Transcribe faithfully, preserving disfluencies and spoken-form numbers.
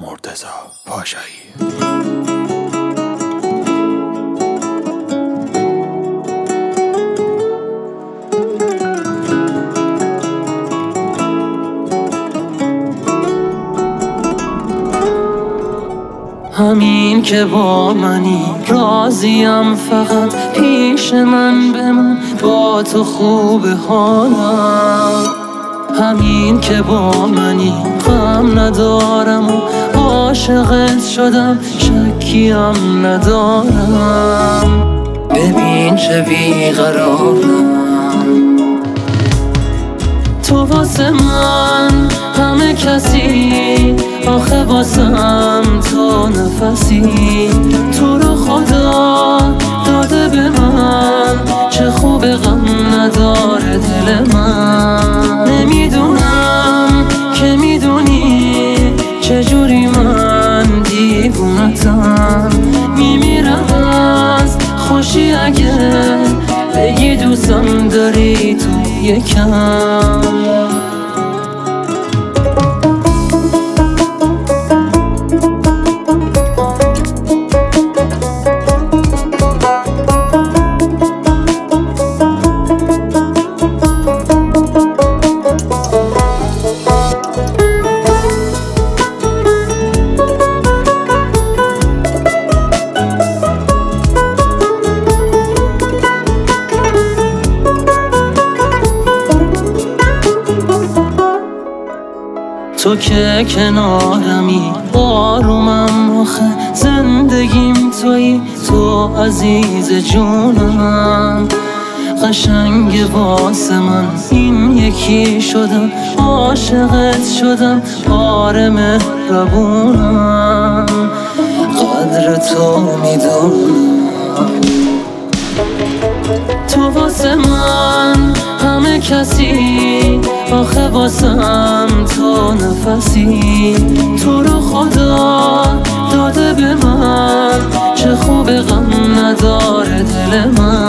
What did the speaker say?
مرتضی پاشایی. همین که با منی راضیم، فقط پیش من بمون، با تو خوب حالم. همین که با منی غم ندارم و عاشقت شدم، شکیم ندارم. ببین چه بیقرارم، تو واسه من همه کسی، آخه واسم تو نفسی. تو رو خدا داده به من، چه خوب غم نداره دل من. نمیدونم که میدونی چجوری من دیوونتم، میمیرم از خوشی اگه بگی دوستم داری تو یکم. تو که کنارمی آرومم، آخه زندگیم تویی، تو عزیز جونم. قشنگ واسه من این یکی شدم، عاشقت شدم، آره مهربونم. قدر تو میدونم، تو واسه من همه کسی، آخه واسم تو نفسی. تو رو خدا داده به من، چه خوب غم نداره دل من.